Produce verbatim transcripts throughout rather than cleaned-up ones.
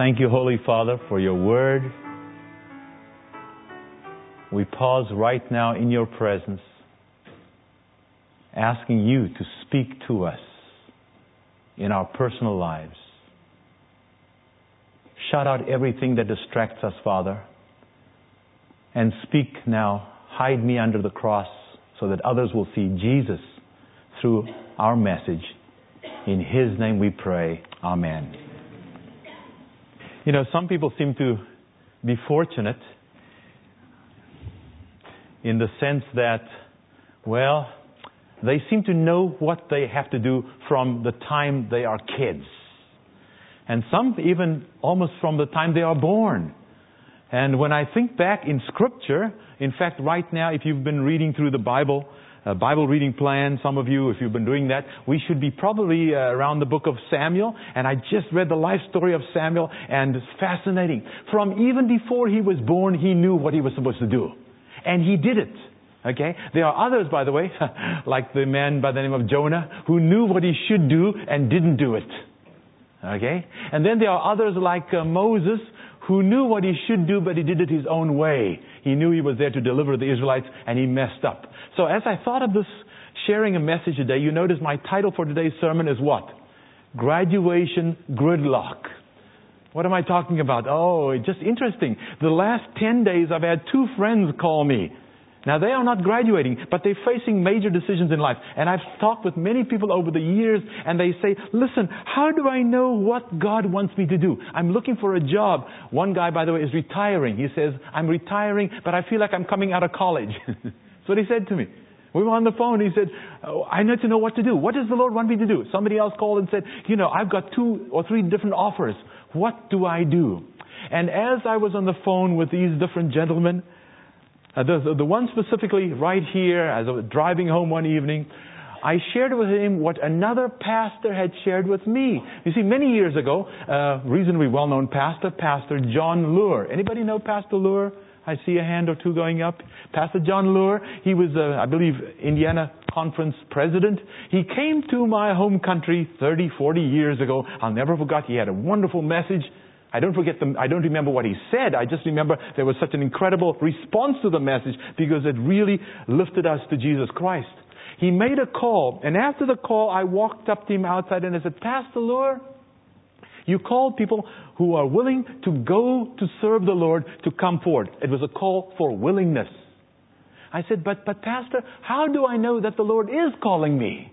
Thank you, Holy Father, for your word. We pause right now in your presence, asking you to speak to us in our personal lives. Shut out everything that distracts us, Father, and speak now. Hide me under the cross so that others will see Jesus through our message. In His name we pray. Amen. You know, some people seem to be fortunate in the sense that, well, they seem to know what they have to do from the time they are kids. And some even almost from the time they are born. And when I think back in Scripture, in fact, right now, if you've been reading through the Bible, a Bible reading plan, some of you, if you've been doing that, we should be probably uh, around the book of Samuel. And I just read the life story of Samuel, and it's fascinating. From even before he was born, he knew what he was supposed to do. And he did it. Okay? There are others, by the way, like the man by the name of Jonah, who knew what he should do and didn't do it. Okay? And then there are others like uh, Moses, who knew what he should do, but he did it his own way. He knew he was there to deliver the Israelites, and he messed up. So as I thought of this, sharing a message today, you notice my title for today's sermon is what? Graduation Gridlock. What am I talking about? Oh, it's just interesting. The last ten days I've had two friends call me. Now, they are not graduating, but they're facing major decisions in life. And I've talked with many people over the years, and they say, listen, how do I know what God wants me to do? I'm looking for a job. One guy, by the way, is retiring. He says, I'm retiring, but I feel like I'm coming out of college. That's what he said to me. We were on the phone. He said, oh, I need to know what to do. What does the Lord want me to do? Somebody else called and said, you know, I've got two or three different offers. What do I do? And as I was on the phone with these different gentlemen, Uh, the, the one specifically right here, as I was driving home one evening, I shared with him what another pastor had shared with me. You see, many years ago, uh, reasonably well-known pastor, Pastor John Lure. Anybody know Pastor Lure? I see a hand or two going up. Pastor John Lure, he was, uh, I believe, Indiana Conference president. He came to my home country thirty, forty years ago. I'll never forget. He had a wonderful message. I don't forget the, I don't remember what he said. I just remember there was such an incredible response to the message because it really lifted us to Jesus Christ. He made a call, and after the call, I walked up to him outside and I said, Pastor Lord, you call people who are willing to go to serve the Lord to come forward. It was a call for willingness. I said, but, but Pastor, how do I know that the Lord is calling me?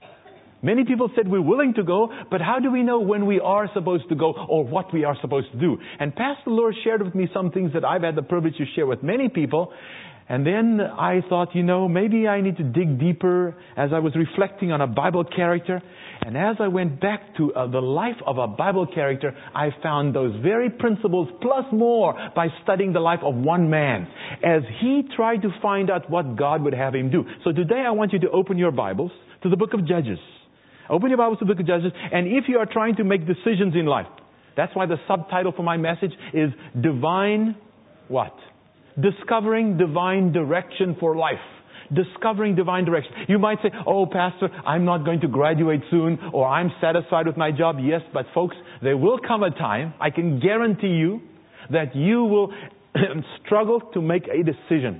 Many people said we're willing to go, but how do we know when we are supposed to go or what we are supposed to do? And Pastor Lord shared with me some things that I've had the privilege to share with many people. And then I thought, you know, maybe I need to dig deeper as I was reflecting on a Bible character. And as I went back to uh, the life of a Bible character, I found those very principles plus more by studying the life of one man as he tried to find out what God would have him do. So today I want you to open your Bibles to the book of Judges. Open your Bibles to the book of Judges. And if you are trying to make decisions in life, that's why the subtitle for my message is Divine what? Discovering Divine Direction for Life. Discovering Divine Direction. You might say, oh, Pastor, I'm not going to graduate soon, or I'm satisfied with my job. Yes, but folks, there will come a time, I can guarantee you, that you will struggle to make a decision.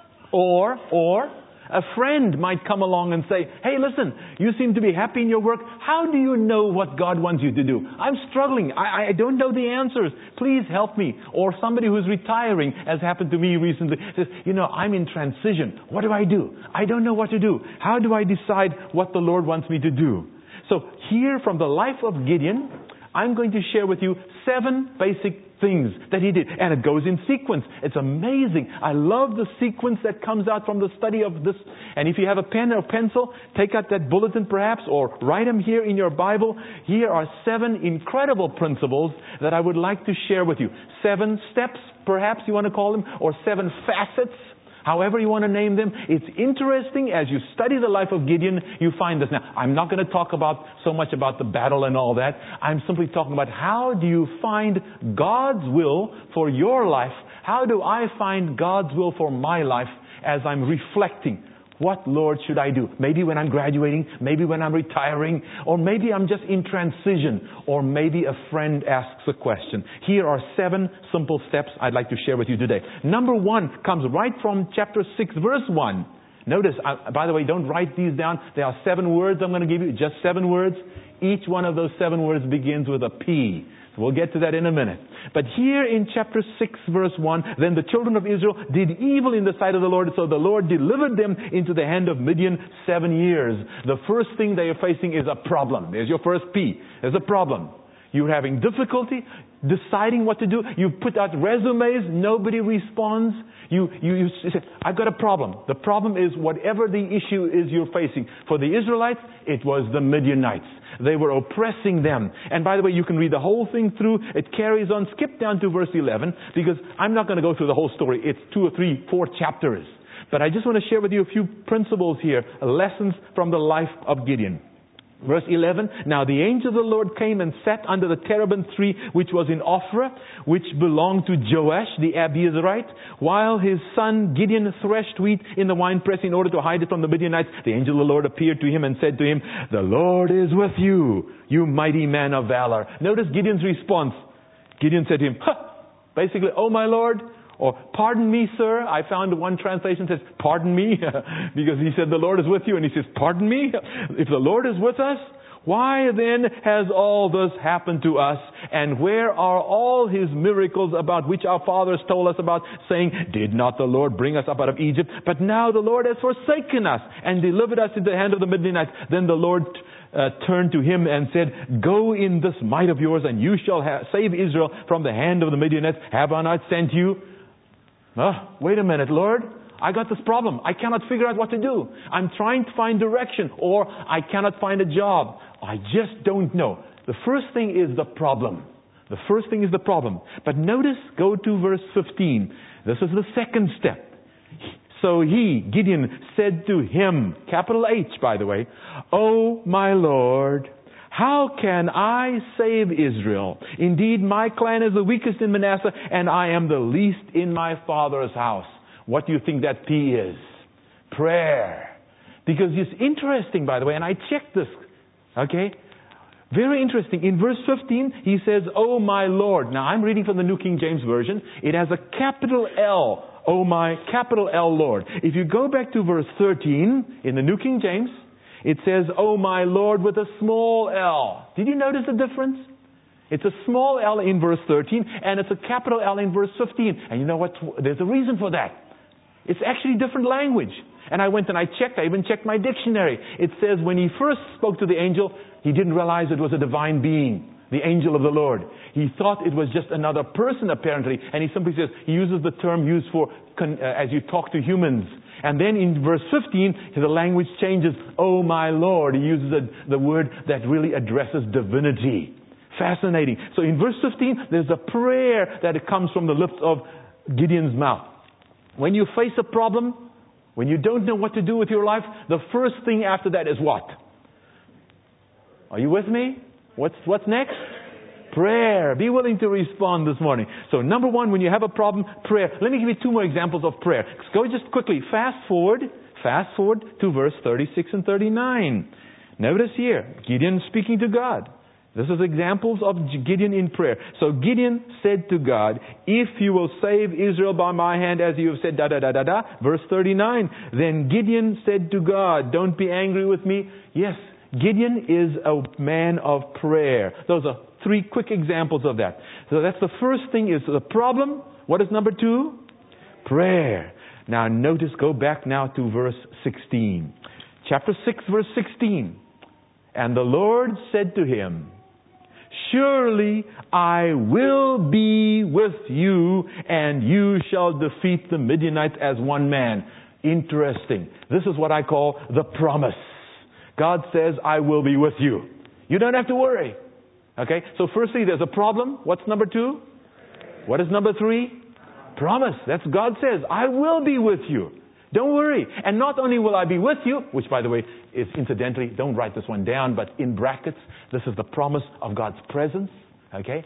Or, or, a friend might come along and say, hey, listen, you seem to be happy in your work. How do you know what God wants you to do? I'm struggling. I, I don't know the answers. Please help me. Or somebody who's retiring, as happened to me recently, says, you know, I'm in transition. What do I do? I don't know what to do. How do I decide what the Lord wants me to do? So here from the life of Gideon, I'm going to share with you seven basic things that he did. And it goes in sequence. It's amazing. I love the sequence that comes out from the study of this. And if you have a pen or pencil, take out that bulletin perhaps, or write them here in your Bible. Here are seven incredible principles that I would like to share with you. Seven steps, perhaps you want to call them, or seven facets. However you want to name them. It's interesting as you study the life of Gideon, you find this. Now, I'm not going to talk about so much about the battle and all that. I'm simply talking about how do you find God's will for your life? How do I find God's will for my life as I'm reflecting? What, Lord, should I do? Maybe when I'm graduating, maybe when I'm retiring, or maybe I'm just in transition, or maybe a friend asks a question. Here are seven simple steps I'd like to share with you today. Number one comes right from chapter six, verse one. Notice, uh, by the way, don't write these down. There are seven words I'm going to give you, just seven words. Each one of those seven words begins with a P. So we'll get to that in a minute. But here in chapter six, verse one, then the children of Israel did evil in the sight of the Lord, so the Lord delivered them into the hand of Midian seven years. The first thing they are facing is a problem. There's your first P. There's a problem. You're having difficulty deciding what to do. You put out resumes, nobody responds. You, you, you say, I've got a problem. The problem is whatever the issue is you're facing. For the Israelites, it was the Midianites. They were oppressing them. And by the way, you can read the whole thing through. It carries on. Skip down to verse eleven, because I'm not going to go through the whole story. It's two or three, four chapters. But I just want to share with you a few principles here, lessons from the life of Gideon. Verse eleven, now the angel of the Lord came and sat under the terebinth tree, which was in Ophrah, which belonged to Joash the Abiezrite, while his son Gideon threshed wheat in the winepress in order to hide it from the Midianites. The angel of the Lord appeared to him and said to him, the Lord is with you, you mighty man of valor. Notice Gideon's response. Gideon said to him, huh, basically, oh my Lord, or, pardon me, sir. I found one translation says, pardon me, because he said, the Lord is with you. And he says, pardon me? If the Lord is with us, why then has all this happened to us? And where are all his miracles about which our fathers told us about, saying, did not the Lord bring us up out of Egypt? But now the Lord has forsaken us and delivered us into the hand of the Midianites. Then the Lord uh, turned to him and said, go in this might of yours, and you shall ha- save Israel from the hand of the Midianites. Have I not sent you? Oh, wait a minute, Lord. I got this problem. I cannot figure out what to do. I'm trying to find direction, or I cannot find a job. I just don't know. The first thing is the problem. The first thing is the problem. But notice, go to verse fifteen. This is the second step. So he, Gideon, said to him, capital H, by the way, oh, my Lord, how can I save Israel? Indeed, my clan is the weakest in Manasseh, and I am the least in my father's house. What do you think that P is? Prayer. Because it's interesting, by the way, and I checked this. Okay? Very interesting. In verse fifteen, he says, oh my Lord. Now, I'm reading from the New King James Version. It has a capital L. Oh my, capital L Lord. If you go back to verse thirteen, in the New King James, it says, oh my Lord, with a small L. Did you notice the difference? It's a small L in verse thirteen, and it's a capital L in verse fifteen. And you know what? There's a reason for that. It's actually different language. And I went and I checked. I even checked my dictionary. It says when he first spoke to the angel, he didn't realize it was a divine being, the angel of the Lord. He thought it was just another person, apparently. And he simply says, he uses the term used for uh, as you talk to humans. And then in verse fifteen, the language changes. Oh my Lord. He uses a, the word that really addresses divinity. Fascinating. So in verse fifteen, there's a prayer that comes from the lips of Gideon's mouth. When you face a problem, when you don't know what to do with your life, the first thing after that is what? Are you with me? What's, what's next? Prayer. Be willing to respond this morning. So number one, when you have a problem, prayer. Let me give you two more examples of prayer. Go just quickly. Fast forward. Fast forward to verse thirty-six and thirty-nine. Notice here, Gideon speaking to God. This is examples of Gideon in prayer. So Gideon said to God, if you will save Israel by my hand, as you have said, da da da da da. Verse thirty-nine. Then Gideon said to God, don't be angry with me. Yes, Gideon is a man of prayer. Those are three quick examples of that. So that's the first thing, is the problem. What is number two? Prayer. Now notice, go back now to verse sixteen. Chapter six, verse sixteen. And the Lord said to him, surely I will be with you, and you shall defeat the Midianites as one man. Interesting. This is what I call the promise. God says, I will be with you. You don't have to worry. Okay? So firstly, there's a problem. What's number two? What is number three? Promise. That's God says, I will be with you. Don't worry. And not only will I be with you, which by the way is incidentally, don't write this one down, but in brackets, this is the promise of God's presence. Okay?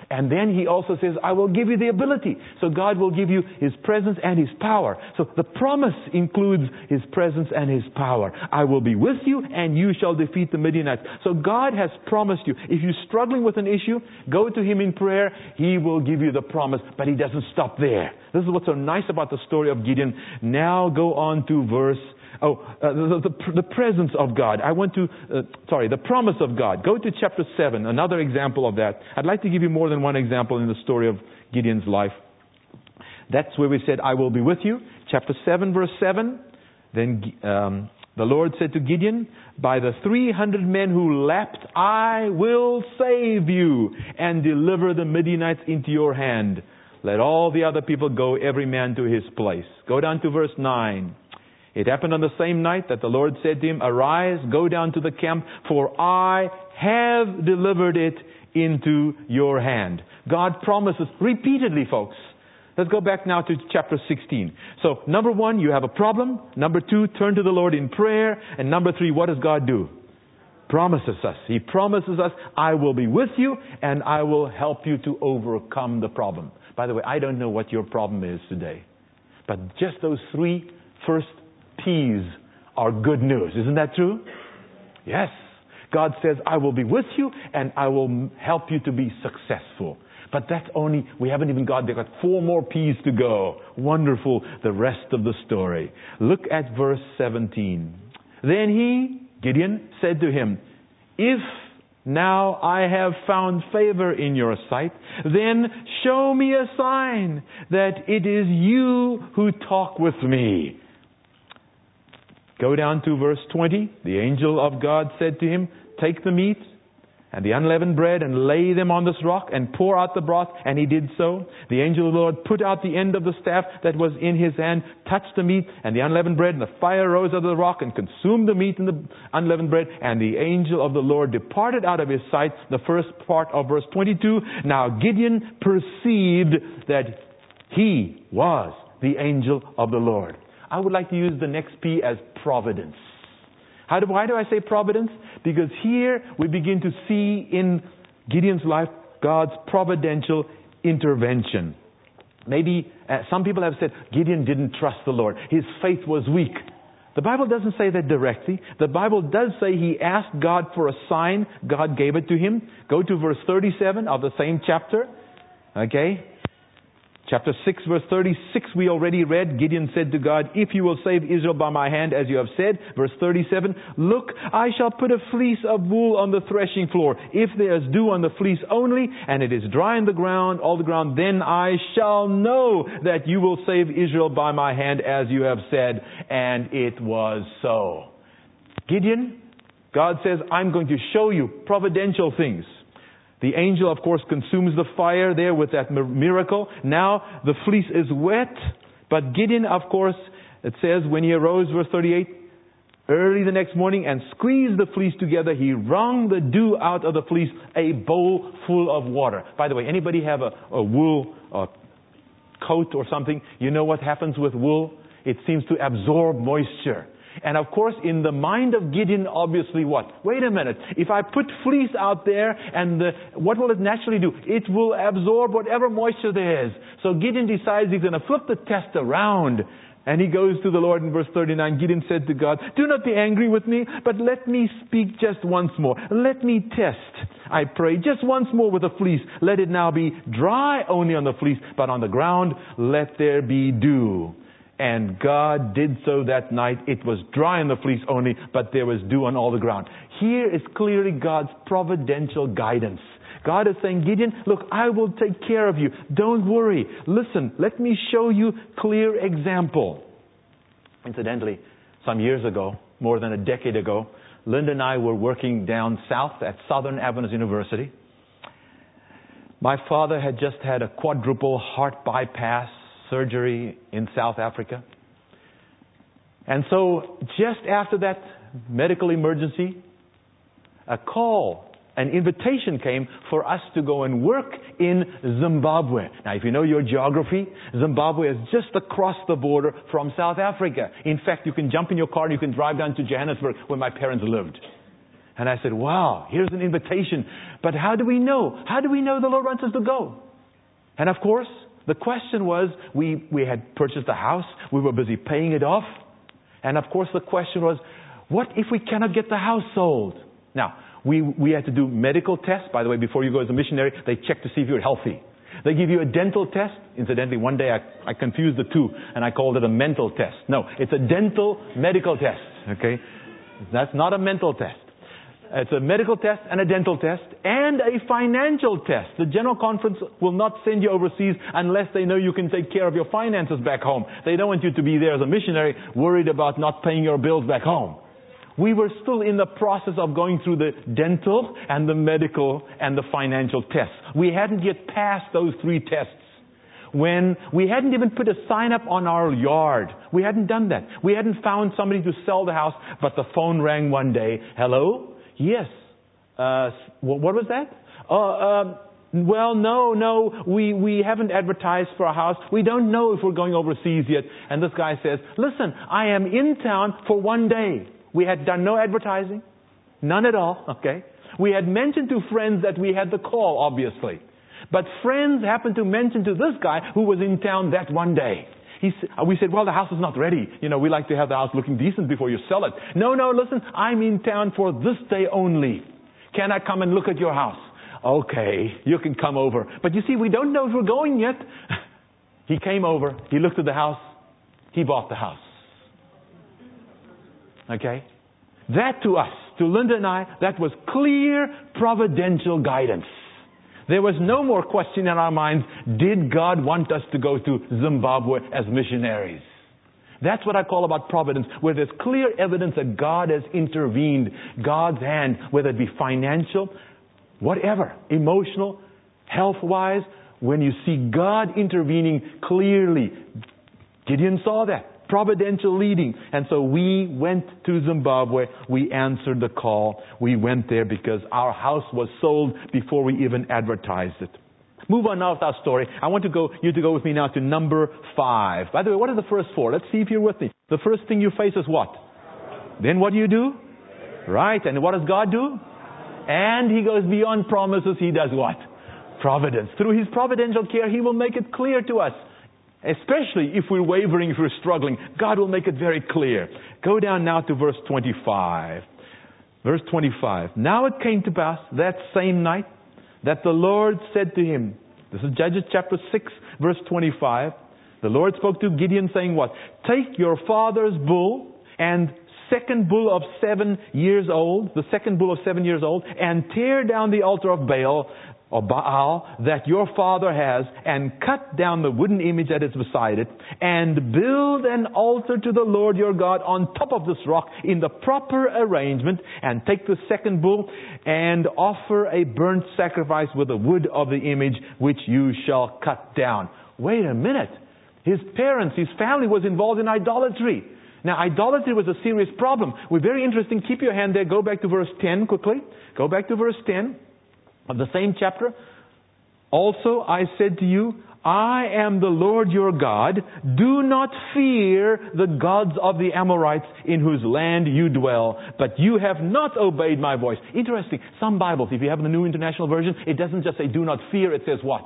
And then He also says, I will give you the ability. So God will give you His presence and His power. So the promise includes His presence and His power. I will be with you and you shall defeat the Midianites. So God has promised you. If you're struggling with an issue, go to Him in prayer. He will give you the promise. But He doesn't stop there. This is what's so nice about the story of Gideon. Now go on to verse Oh, uh, the, the, the presence of God. I want to, uh, sorry, the promise of God. Go to chapter seven, another example of that. I'd like to give you more than one example in the story of Gideon's life. That's where we said, I will be with you. Chapter seven, verse seven. Then um, the Lord said to Gideon, by the three hundred men who leapt, I will save you and deliver the Midianites into your hand. Let all the other people go, every man to his place. Go down to verse nine. It happened on the same night that the Lord said to him, arise, go down to the camp, for I have delivered it into your hand. God promises repeatedly, folks. Let's go back now to chapter sixteen. So, number one, you have a problem. Number two, turn to the Lord in prayer. And number three, what does God do? Promises us. He promises us, I will be with you and I will help you to overcome the problem. By the way, I don't know what your problem is today. But just those three first P's are good news. Isn't that true? Yes. God says, I will be with you and I will help you to be successful. But that's only, we haven't even got, they've got four more P's to go. Wonderful, the rest of the story. Look at verse seventeen. Then he, Gideon, said to him, if now I have found favor in your sight, then show me a sign that it is you who talk with me. Go down to verse twenty. The angel of God said to him, take the meat and the unleavened bread and lay them on this rock and pour out the broth. And he did so. The angel of the Lord put out the end of the staff that was in his hand, touched the meat and the unleavened bread, and the fire rose out of the rock and consumed the meat and the unleavened bread. And the angel of the Lord departed out of his sight. The first part of verse twenty-two. Now Gideon perceived that he was the angel of the Lord. I would like to use the next P as providence. How do, why do I say providence? Because here we begin to see in Gideon's life God's providential intervention. Maybe uh, some people have said Gideon didn't trust the Lord. His faith was weak. The Bible doesn't say that directly. The Bible does say he asked God for a sign. God gave it to him. Go to verse thirty-seven of the same chapter. Okay. Chapter six, verse thirty-six, we already read. Gideon said to God, if you will save Israel by my hand, as you have said. Verse thirty-seven, look, I shall put a fleece of wool on the threshing floor. If there is dew on the fleece only, and it is dry in the ground, all the ground, then I shall know that you will save Israel by my hand, as you have said. And it was so. Gideon, God says, I'm going to show you providential things. The angel, of course, consumes the fire there with that miracle. Now the fleece is wet. But Gideon, of course, it says, when he arose, verse thirty-eight, early the next morning and squeezed the fleece together, he wrung the dew out of the fleece, a bowl full of water. By the way, anybody have a, a wool a coat or something? You know what happens with wool? It seems to absorb moisture. And of course, in the mind of Gideon, obviously what? Wait a minute. If I put fleece out there, and the, what will it naturally do? It will absorb whatever moisture there is. So Gideon decides he's going to flip the test around. And he goes to the Lord in verse thirty-nine. Gideon said to God, do not be angry with me, but let me speak just once more. Let me test, I pray, just once more with the fleece. Let it now be dry only on the fleece, but on the ground let there be dew. And God did so that night. It was dry on the fleece only, but there was dew on all the ground. Here is clearly God's providential guidance. God is saying, Gideon, look, I will take care of you. Don't worry. Listen, let me show you clear example. Incidentally, some years ago, more than a decade ago, Linda and I were working down south at Southern Adventist University. My father had just had a quadruple heart bypass surgery in South Africa. And so just after that medical emergency, a call, an invitation came for us to go and work in Zimbabwe. Now, if you know your geography, Zimbabwe is just across the border from South Africa. In fact, you can jump in your car and you can drive down to Johannesburg, where my parents lived. And I said, wow, here's an invitation. But how do we know? How do we know the Lord wants us to go? And of course, the question was, we, we had purchased a house. We were busy paying it off. And of course, the question was, what if we cannot get the house sold? Now, we, we had to do medical tests. By the way, before you go as a missionary, they check to see if you're healthy. They give you a dental test. Incidentally, one day I, I confused the two and I called it a mental test. No, it's a dental medical test. Okay? That's not a mental test. It's a medical test and a dental test and a financial test. The General Conference will not send you overseas unless they know you can take care of your finances back home. They don't want you to be there as a missionary worried about not paying your bills back home. We were still in the process of going through the dental and the medical and the financial tests. We hadn't yet passed those three tests. When we hadn't even put a sign up on our yard. We hadn't done that. We hadn't found somebody to sell the house, but the phone rang one day. Hello? Yes. Uh, what was that? Uh, uh, well, no, no, we, we haven't advertised for a house. We don't know if we're going overseas yet. And this guy says, listen, I am in town for one day. We had done no advertising. None at all, okay? We had mentioned to friends that we had the call, obviously. But friends happened to mention to this guy who was in town that one day. He, we said, well, the house is not ready. You know, we like to have the house looking decent before you sell it. No, no, listen, I'm in town for this day only. Can I come and look at your house? Okay, you can come over. But you see, we don't know if we're going yet. He came over. He looked at the house. He bought the house. Okay? That to us, to Linda and I, that was clear providential guidance. There was no more question in our minds, did God want us to go to Zimbabwe as missionaries? That's what I call about providence, where there's clear evidence that God has intervened, God's hand, whether it be financial, whatever, emotional, health-wise, when you see God intervening clearly. Gideon saw that. Providential leading. And so we went to Zimbabwe. We answered the call. We went there because our house was sold before we even advertised it. Move on now with our story. I want to go, you to go with me now to number five. By the way, what are the first four? Let's see if you're with me. The first thing you face is what? Then what do you do? Right. And what does God do? And He goes beyond promises. He does what? Providence. Through His providential care, He will make it clear to us. Especially if we're wavering, if we're struggling, God will make it very clear. Go down now to verse twenty-five. Verse twenty-five. Now it came to pass that same night that the Lord said to him, this is Judges chapter six, verse twenty-five. The Lord spoke to Gideon saying what? Take your father's bull and second bull of seven years old, the second bull of seven years old, and tear down the altar of Baal, or Baal, that your father has, and cut down the wooden image that is beside it, and build an altar to the Lord your God on top of this rock in the proper arrangement, and take the second bull and offer a burnt sacrifice with the wood of the image which you shall cut down. Wait a minute. His parents, his family was involved in idolatry. Now, idolatry was a serious problem. We're very interesting. Keep your hand there. Go back to verse ten quickly. Go back to verse ten. Of the same chapter. Also I said to you, I am the Lord your God. Do not fear the gods of the Amorites in whose land you dwell. But you have not obeyed my voice. Interesting. Some Bibles, if you have the New International Version, it doesn't just say do not fear. It says what?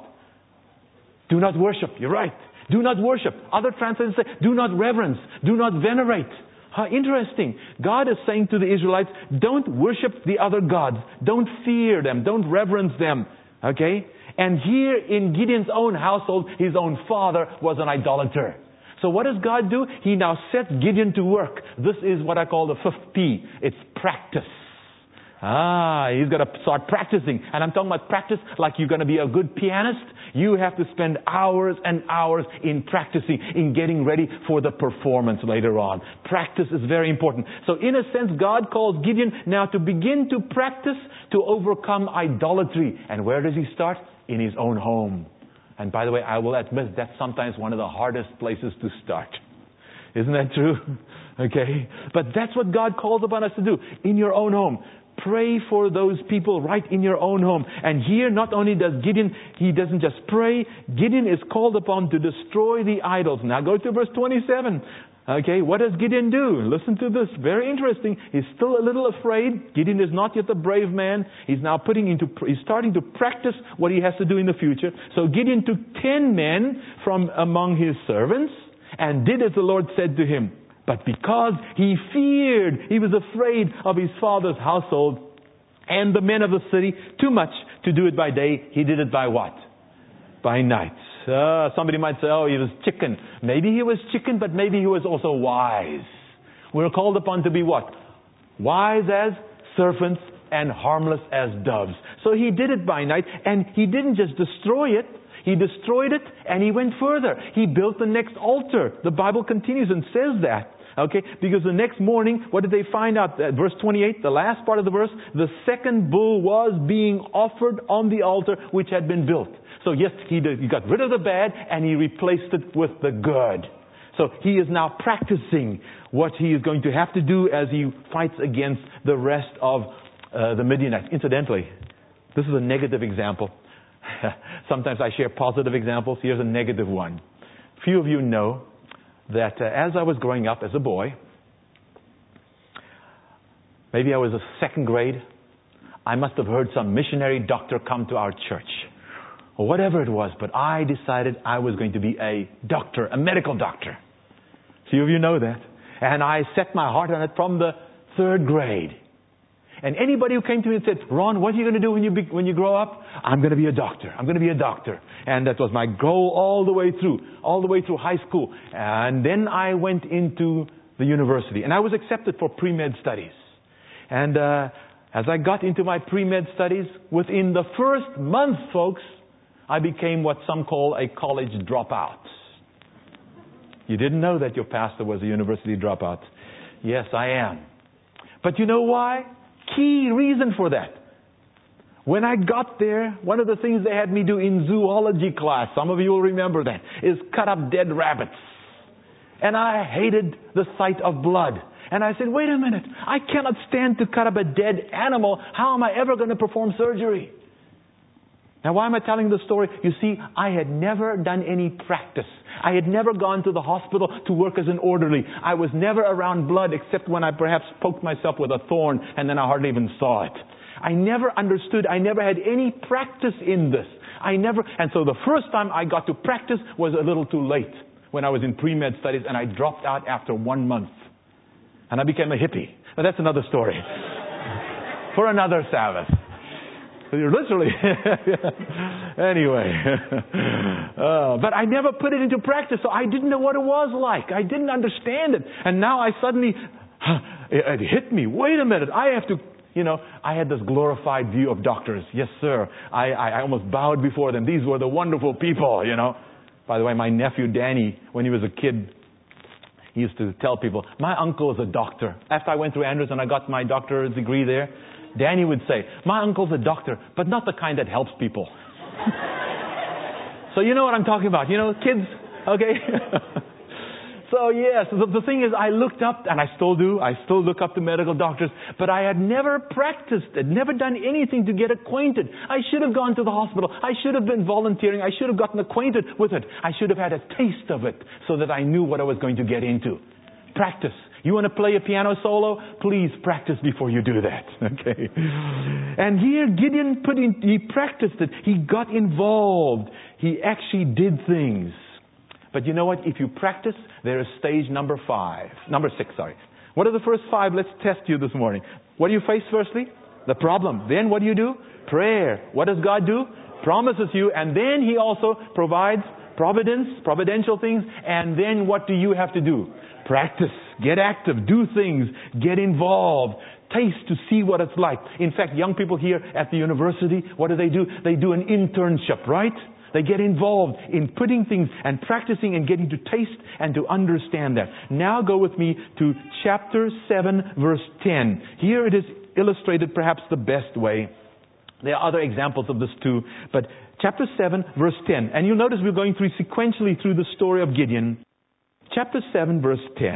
Do not worship. You're right. Do not worship. Other translations say do not reverence. Do not venerate. How interesting. God is saying to the Israelites, don't worship the other gods. Don't fear them. Don't reverence them. Okay? And here in Gideon's own household, his own father was an idolater. So what does God do? He now sets Gideon to work. This is what I call the fifth P. It's practice. Ah, he's got to start practicing. And I'm talking about practice like you're going to be a good pianist. You have to spend hours and hours in practicing, in getting ready for the performance later on. Practice is very important. So in a sense, God calls Gideon now to begin to practice to overcome idolatry. And where does he start? In his own home. And by the way, I will admit that's sometimes one of the hardest places to start. Isn't that true? Okay. But that's what God calls upon us to do. In your own home. Pray for those people right in your own home. And here not only does Gideon, he doesn't just pray. Gideon is called upon to destroy the idols. Now go to verse twenty-seven. Okay, what does Gideon do? Listen to this. Very interesting. He's still a little afraid. Gideon is not yet a brave man. He's now putting into, he's starting to practice what he has to do in the future. So Gideon took ten men from among his servants and did as the Lord said to him. But because he feared, he was afraid of his father's household and the men of the city too much to do it by day, he did it by what? By night. Uh, somebody might say, oh, he was chicken. Maybe he was chicken, but maybe he was also wise. We're called upon to be what? Wise as serpents and harmless as doves. So he did it by night, and he didn't just destroy it. He destroyed it, and he went further. He built the next altar. The Bible continues and says that. Okay, because the next morning, what did they find out? Uh, verse twenty-eight, the last part of the verse, the second bull was being offered on the altar which had been built. So yes, he, did, he got rid of the bad and he replaced it with the good. So he is now practicing what he is going to have to do as he fights against the rest of uh, the Midianites. Incidentally, this is a negative example. Sometimes I share positive examples. Here's a negative one. Few of you know that uh, as I was growing up as a boy, maybe I was a second grade, I must have heard some missionary doctor come to our church. Or whatever it was, but I decided I was going to be a doctor, a medical doctor. Few of you know that. And I set my heart on it from the third grade. And anybody who came to me and said, Ron, what are you going to do when you be, when you grow up? I'm going to be a doctor. I'm going to be a doctor. And that was my goal all the way through, all the way through high school. And then I went into the university. And I was accepted for pre-med studies. And uh, as I got into my pre-med studies, within the first month, folks, I became what some call a college dropout. You didn't know that your pastor was a university dropout. Yes, I am. But you know why? Key reason for that. When I got there, one of the things they had me do in zoology class, some of you will remember that, is cut up dead rabbits. And I hated the sight of blood. And I said, wait a minute, I cannot stand to cut up a dead animal. How am I ever going to perform surgery? Now, why am I telling the story? You see, I had never done any practice. I had never gone to the hospital to work as an orderly. I was never around blood except when I perhaps poked myself with a thorn and then I hardly even saw it. I never understood. I never had any practice in this. I never, and so the first time I got to practice was a little too late when I was in pre-med studies, and I dropped out after one month. And I became a hippie. But that's another story. For another Sabbath. You're literally, anyway. uh, but I never put it into practice, so I didn't know what it was like. I didn't understand it. And now I suddenly, it, it hit me. Wait a minute, I have to, you know, I had this glorified view of doctors. Yes, sir. I, I, I almost bowed before them. These were the wonderful people, you know. By the way, my nephew Danny, when he was a kid, he used to tell people, my uncle is a doctor. After I went through Andrews and I got my doctorate degree there, Danny would say, my uncle's a doctor, but not the kind that helps people. So you know what I'm talking about. You know, kids, okay? So yes, the, the thing is, I looked up, and I still do, I still look up to medical doctors, but I had never practiced it, never done anything to get acquainted. I should have gone to the hospital. I should have been volunteering. I should have gotten acquainted with it. I should have had a taste of it so that I knew what I was going to get into. Practice. You want to play a piano solo? Please practice before you do that. Okay. And here Gideon put in, he practiced it. He got involved. He actually did things. But you know what? If you practice, there is stage number five. Number six, sorry. What are the first five? Let's test you this morning. What do you face firstly? The problem. Then what do you do? Prayer. What does God do? Promises you. And then He also provides providence, providential things. And then what do you have to do? Practice. Get active. Do things. Get involved. Taste to see what it's like. In fact, young people here at the university, what do they do? They do an internship, right? They get involved in putting things and practicing and getting to taste and to understand that. Now go with me to chapter seven, verse ten. Here it is illustrated perhaps the best way. There are other examples of this too. But chapter seven, verse ten. And you'll notice we're going through sequentially through the story of Gideon. Chapter seven, verse ten.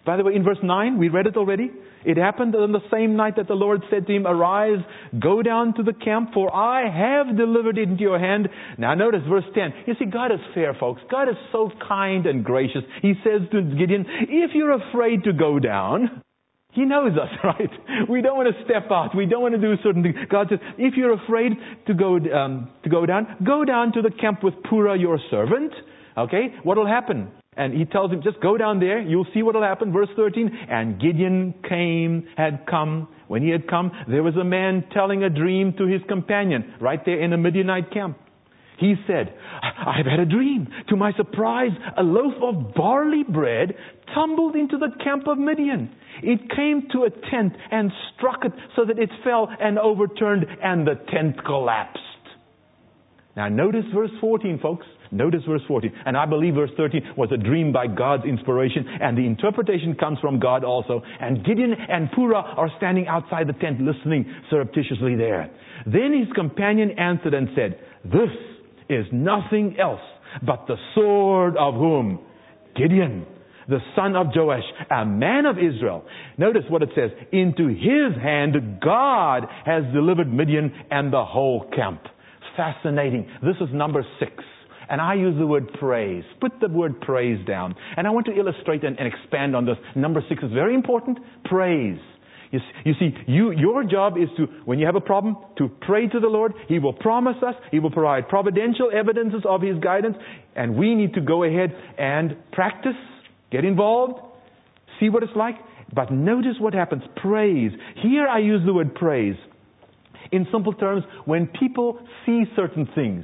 By the way, in verse nine, we read it already. It happened on the same night that the Lord said to him, "Arise, go down to the camp, for I have delivered it into your hand." Now notice verse ten. You see, God is fair, folks. God is so kind and gracious. He says to Gideon, if you're afraid to go down, He knows us, right? We don't want to step out. We don't want to do certain things. God says, if you're afraid to go um, to go down, go down to the camp with Purah, your servant. Okay? What will happen? And he tells him, just go down there. You'll see what will happen. Verse thirteen. And Gideon came, had come. When he had come, there was a man telling a dream to his companion right there in the Midianite camp. He said, I've had a dream. To my surprise, a loaf of barley bread tumbled into the camp of Midian. It came to a tent and struck it so that it fell and overturned, and the tent collapsed. Now notice verse fourteen, folks. Notice verse fourteen. And I believe verse thirteen was a dream by God's inspiration, and the interpretation comes from God also. And Gideon and Purah are standing outside the tent listening surreptitiously there. Then his companion answered and said, this is nothing else but the sword of whom? Gideon, the son of Joash, a man of Israel. Notice what it says. Into his hand God has delivered Midian and the whole camp. Fascinating. This is number six. And I use the word praise. Put the word praise down. And I want to illustrate and, and expand on this. Number six is very important. Praise. You, you see, you, your job is to, when you have a problem, to pray to the Lord. He will promise us. He will provide providential evidences of His guidance. And we need to go ahead and practice, get involved, see what it's like. But notice what happens. Praise. Here I use the word praise. In simple terms, when people see certain things.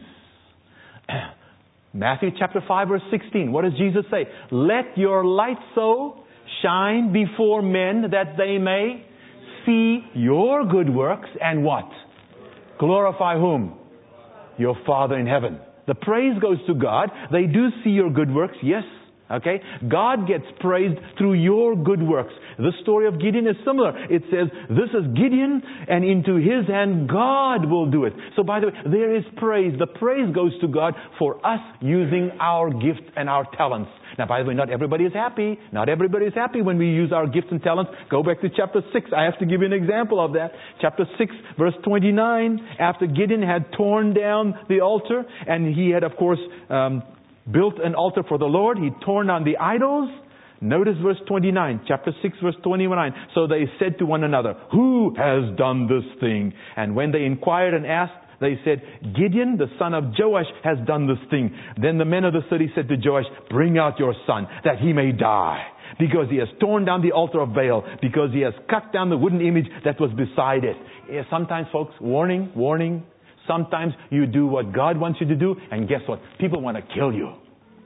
Matthew chapter five verse sixteen. What does Jesus say? Let your light so shine before men that they may see your good works and what? Glorify whom? Your Father in heaven. The praise goes to God. They do see your good works. Yes. Okay? God gets praised through your good works. The story of Gideon is similar. It says, this is Gideon, and into his hand God will do it. So by the way, there is praise. The praise goes to God for us using our gifts and our talents. Now, by the way, not everybody is happy. Not everybody is happy when we use our gifts and talents. Go back to chapter six. I have to give you an example of that. Chapter six, verse twenty-nine. After Gideon had torn down the altar, and he had, of course, um, built an altar for the Lord. He torn down the idols. Notice verse twenty-nine, chapter six, verse twenty-nine. So they said to one another, who has done this thing? And when they inquired and asked, they said, Gideon, the son of Joash, has done this thing. Then the men of the city said to Joash, bring out your son, that he may die, because he has torn down the altar of Baal, because he has cut down the wooden image that was beside it. Yeah, sometimes, folks, warning, warning. Sometimes you do what God wants you to do, and guess what? People want to kill you.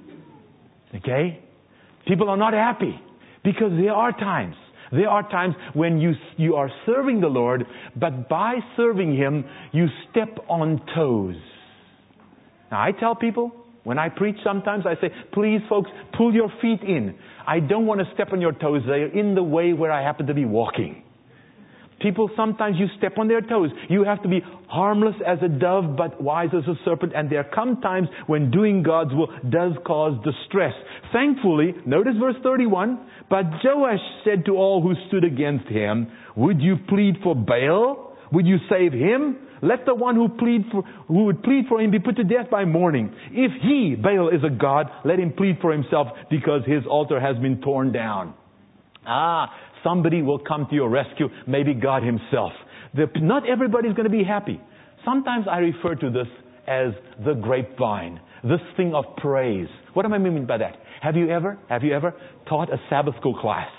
Okay? People are not happy, because there are times, there are times when you you are serving the Lord, but by serving Him, you step on toes. Now, I tell people, when I preach sometimes, I say, please, folks, pull your feet in. I don't want to step on your toes. They're in the way where I happen to be walking. People, sometimes you step on their toes. You have to be harmless as a dove, but wise as a serpent. And there come times when doing God's will does cause distress. Thankfully, notice verse thirty-one, but Joash said to all who stood against him, would you plead for Baal? Would you save him? Let the one who plead for, who would plead for him be put to death by morning. If he, Baal, is a god, let him plead for himself, because his altar has been torn down. Ah, somebody will come to your rescue, maybe God Himself. The, not everybody's going to be happy. Sometimes I refer to this as the grapevine, this thing of praise. What do I mean by that? Have you ever, have you ever taught a Sabbath school class?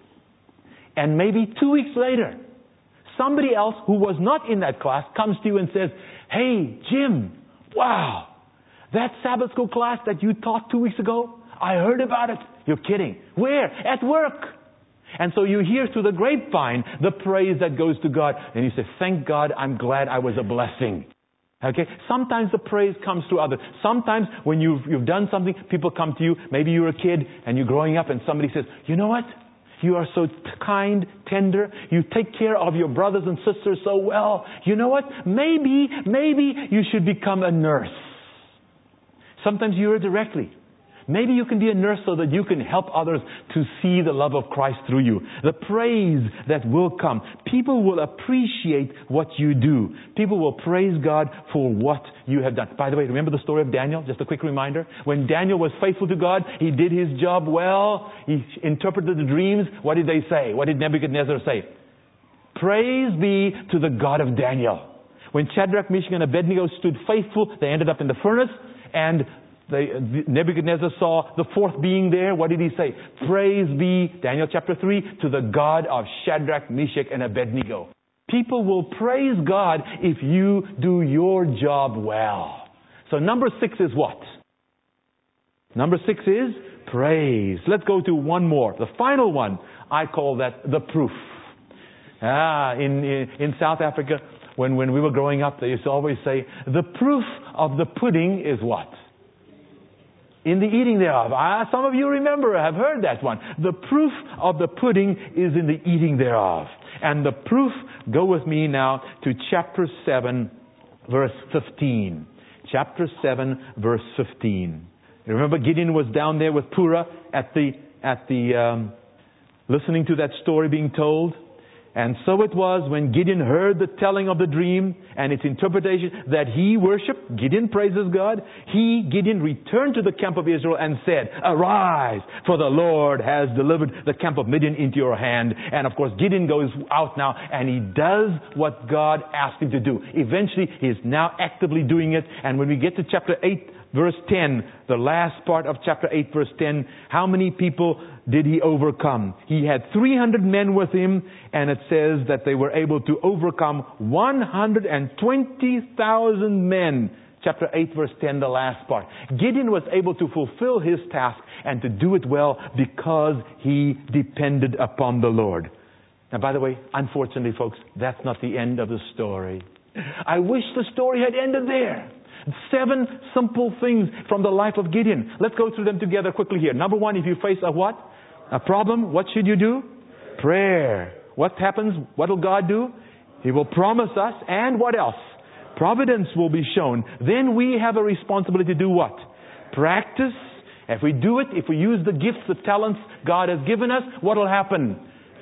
And maybe two weeks later, somebody else who was not in that class comes to you and says, hey, Jim, wow, that Sabbath school class that you taught two weeks ago, I heard about it. You're kidding. Where? At work. And so you hear through the grapevine the praise that goes to God. And you say, thank God, I'm glad I was a blessing. Okay? Sometimes the praise comes through others. Sometimes when you've, you've done something, people come to you. Maybe you're a kid and you're growing up and somebody says, you know what? You are so t- kind, tender. You take care of your brothers and sisters so well. You know what? Maybe, maybe you should become a nurse. Sometimes you hear it directly. Maybe you can be a nurse so that you can help others to see the love of Christ through you. The praise that will come. People will appreciate what you do. People will praise God for what you have done. By the way, remember the story of Daniel? Just a quick reminder. When Daniel was faithful to God, he did his job well. He interpreted the dreams. What did they say? What did Nebuchadnezzar say? Praise be to the God of Daniel. When Shadrach, Meshach, and Abednego stood faithful, they ended up in the furnace, and They, Nebuchadnezzar saw the fourth being there. What did he say? Praise be, Daniel chapter three, to the God of Shadrach, Meshach, and Abednego. People will praise God if you do your job well. So number six is what? Number six is praise. Let's go to one more. The final one, I call that the proof. Ah, in, in, in South Africa, when, when we were growing up, they used to always say, the proof of the pudding is what? In the eating thereof. Ah, some of you remember, have heard that one. The proof of the pudding is in the eating thereof. And the proof, go with me now to chapter seven, verse fifteen. Chapter seven, verse fifteen. Remember Gideon was down there with Purah at the, at the, um, listening to that story being told. And so it was when Gideon heard the telling of the dream and its interpretation that he worshiped. Gideon praises God. He, Gideon, returned to the camp of Israel and said, arise, for the Lord has delivered the camp of Midian into your hand. And of course, Gideon goes out now and he does what God asked him to do. Eventually, he is now actively doing it. And when we get to chapter eight, verse ten, the last part of chapter eight, verse ten, how many people did he overcome? He had three hundred men with him, and it says that they were able to overcome one hundred twenty thousand men. Chapter eight, verse ten, the last part. Gideon was able to fulfill his task and to do it well because he depended upon the Lord. Now, by the way, unfortunately, folks, that's not the end of the story. I wish the story had ended there. Seven simple things from the life of Gideon. Let's go through them together quickly here. Number one, if you face a what? A problem, what should you do? Prayer. What happens? What will God do? He will promise us. And what else? Providence will be shown. Then we have a responsibility to do what? Practice. If we do it, if we use the gifts, the talents God has given us, what will happen?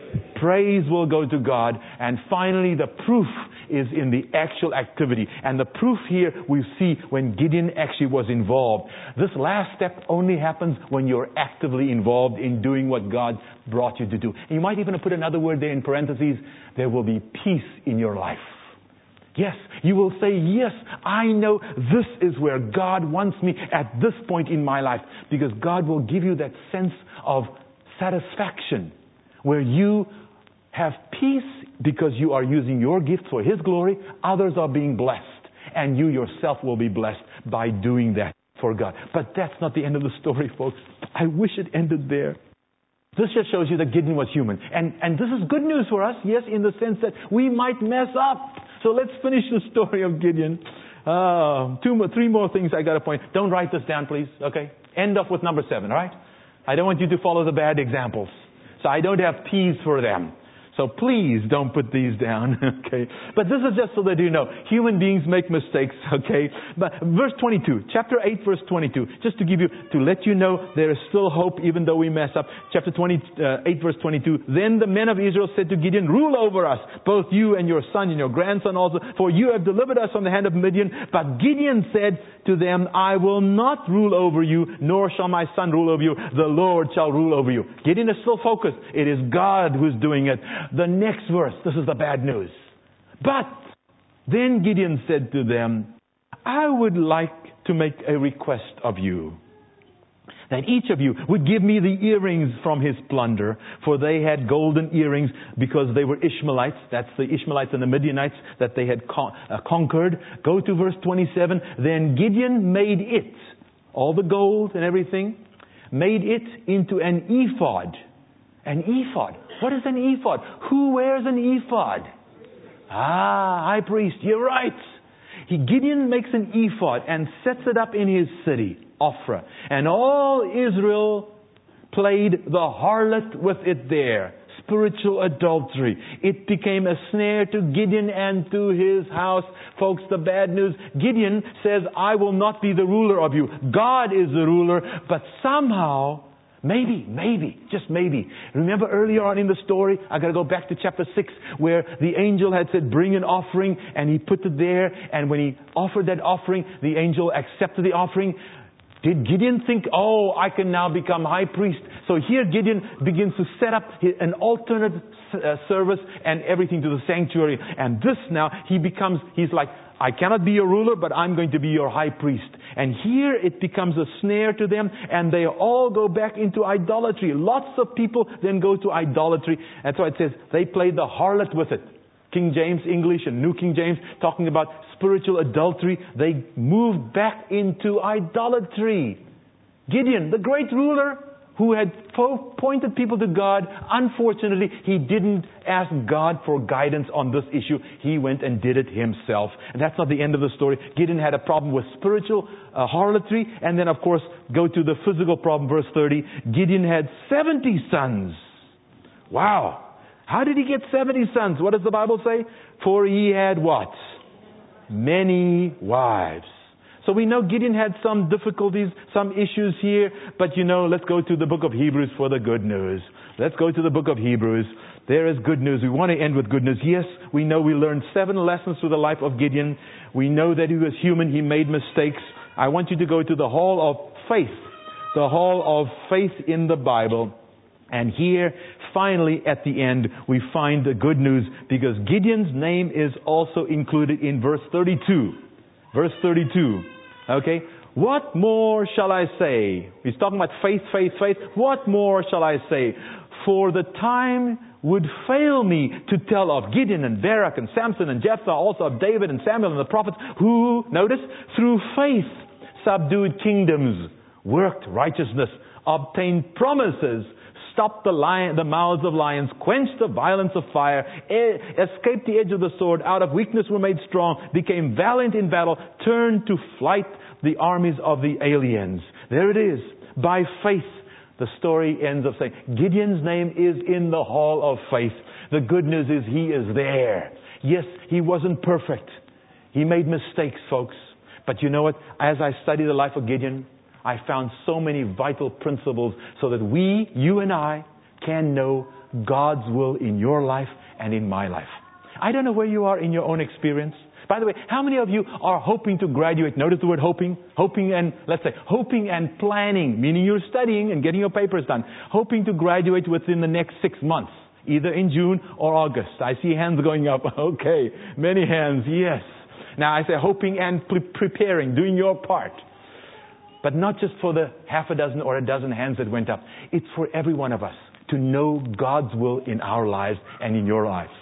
Praise will go to God. And finally, the proof is in the actual activity. And the proof here we see when Gideon actually was involved. This last step only happens when you're actively involved in doing what God brought you to do. And you might even put another word there in parentheses. There will be peace in your life. Yes, you will say, yes, I know this is where God wants me at this point in my life. Because God will give you that sense of satisfaction where you have peace because you are using your gift for His glory. Others are being blessed. And you yourself will be blessed by doing that for God. But that's not the end of the story, folks. I wish it ended there. This just shows you that Gideon was human. And, and this is good news for us, yes, in the sense that we might mess up. So let's finish the story of Gideon. Uh, two more, three more things I got to point. Don't write this down, please. Okay? End up with number seven, all right? I don't want you to follow the bad examples. So I don't have P's for them. So please don't put these down, okay? But this is just so that you know, human beings make mistakes, okay? But verse twenty-two, chapter eight, verse twenty-two, just to give you, to let you know there is still hope even though we mess up. Chapter twenty-eight, verse twenty-two, then the men of Israel said to Gideon, rule over us, both you and your son and your grandson also, for you have delivered us from the hand of Midian. But Gideon said to them, I will not rule over you, nor shall my son rule over you. The Lord shall rule over you. Gideon is still focused. It is God who's doing it. The next verse, this is the bad news. But then Gideon said to them, I would like to make a request of you, that each of you would give me the earrings from his plunder, for they had golden earrings because they were Ishmaelites. That's the Ishmaelites and the Midianites that they had con- uh, conquered. Go to verse twenty-seven. Then Gideon made it, all the gold and everything, made it into an ephod. An ephod. What is an ephod? Who wears an ephod? Ah, high priest, you're right. He, Gideon makes an ephod and sets it up in his city, Ophrah. And all Israel played the harlot with it there. spiritual adultery. It became a snare to Gideon and to his house. Folks, the bad news, Gideon says, I will not be the ruler of you. God is the ruler, but somehow, maybe, maybe, just maybe. Remember earlier on in the story, I got to go back to chapter six, where the angel had said, bring an offering, and he put it there, and when he offered that offering, the angel accepted the offering. Did Gideon think, oh, I can now become high priest? So here Gideon begins to set up an alternate uh, service and everything to the sanctuary. And this now, he becomes, he's like, I cannot be your ruler, but I'm going to be your high priest. And here it becomes a snare to them, and they all go back into idolatry. Lots of people then go to idolatry. That's why it says they played the harlot with it. King James English and New King James talking about spiritual adultery. They moved back into idolatry. Gideon, the great ruler who had po- pointed people to God, unfortunately, he didn't ask God for guidance on this issue. He went and did it himself. And that's not the end of the story. Gideon had a problem with spiritual uh, harlotry. And then, of course, go to the physical problem, verse thirty. Gideon had seventy sons. Wow. How did he get seventy sons? What does the Bible say? For he had what? Many wives. So we know Gideon had some difficulties, some issues here. But you know, let's go to the book of Hebrews for the good news. Let's go to the book of Hebrews. There is good news. We want to end with good news. Yes, we know we learned seven lessons through the life of Gideon. We know that he was human. He made mistakes. I want you to go to the hall of faith. The hall of faith in the Bible. And here, finally, at the end, we find the good news, because Gideon's name is also included in verse thirty-two. Verse thirty-two. Okay? What more shall I say? He's talking about faith, faith, faith. What more shall I say? For the time would fail me to tell of Gideon and Barak and Samson and Jephthah, also of David and Samuel and the prophets, who, notice, through faith subdued kingdoms, worked righteousness, obtained promises, stopped the lion, the mouths of lions, quenched the violence of fire, e- escaped the edge of the sword, out of weakness were made strong, became valiant in battle, turned to flight the armies of the aliens. There it is. By faith, the story ends up saying, Gideon's name is in the hall of faith. The good news is he is there. Yes, he wasn't perfect. He made mistakes, folks. But you know what? As I study the life of Gideon, I found so many vital principles so that we, you and I, can know God's will in your life and in my life. I don't know where you are in your own experience. By the way, how many of you are hoping to graduate? Notice the word hoping. Hoping and, let's say, hoping and planning, meaning you're studying and getting your papers done. Hoping to graduate within the next six months, either in June or August. I see hands going up. Okay, many hands, yes. Now I say hoping and pre- preparing, doing your part. But not just for the half a dozen or a dozen hands that went up. It's for every one of us to know God's will in our lives and in your life.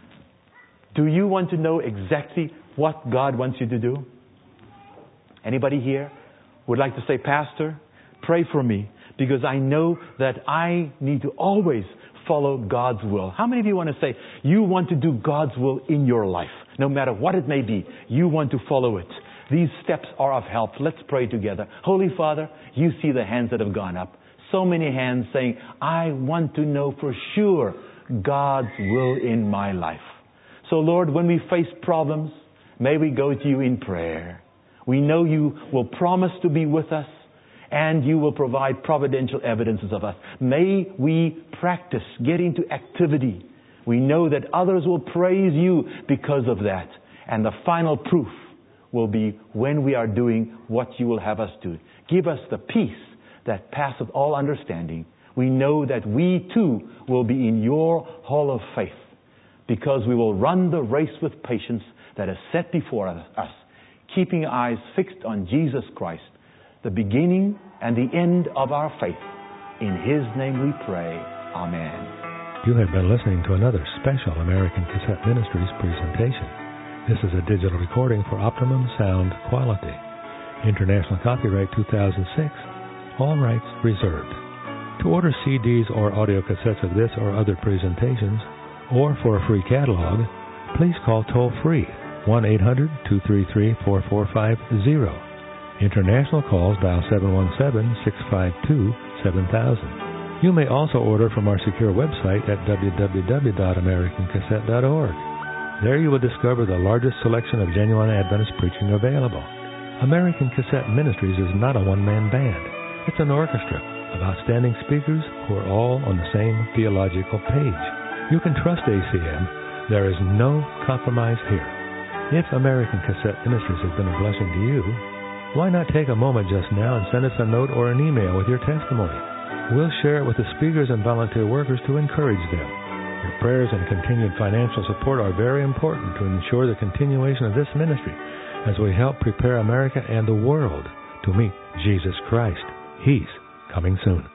Do you want to know exactly what God wants you to do? Anybody here would like to say, Pastor, pray for me, because I know that I need to always follow God's will. How many of you want to say you want to do God's will in your life? No matter what it may be, you want to follow it. These steps are of help. Let's pray together. Holy Father, you see the hands that have gone up. So many hands saying, I want to know for sure God's will in my life. So Lord, when we face problems, may we go to you in prayer. We know you will promise to be with us, and you will provide providential evidences of us. May we practice, get into activity. We know that others will praise you because of that. And the final proof will be when we are doing what you will have us do. Give us the peace that passeth all understanding. We know that we too will be in your hall of faith, because we will run the race with patience that is set before us, keeping our eyes fixed on Jesus Christ, the beginning and the end of our faith. In His name we pray. Amen. You have been listening to another special American Cassette Ministries presentation. This is a digital recording for optimum sound quality. International copyright two thousand six. All rights reserved. To order C Ds or audio cassettes of this or other presentations, or for a free catalog, please call toll-free one eight hundred two three three four four five zero. International calls dial seven one seven six five two seven thousand. You may also order from our secure website at w w w dot american cassette dot org. There you will discover the largest selection of genuine Adventist preaching available. American Cassette Ministries is not a one-man band. It's an orchestra of outstanding speakers who are all on the same theological page. You can trust A C M. There is no compromise here. If American Cassette Ministries has been a blessing to you, why not take a moment just now and send us a note or an email with your testimony? We'll share it with the speakers and volunteer workers to encourage them. Your prayers and continued financial support are very important to ensure the continuation of this ministry as we help prepare America and the world to meet Jesus Christ. He's coming soon.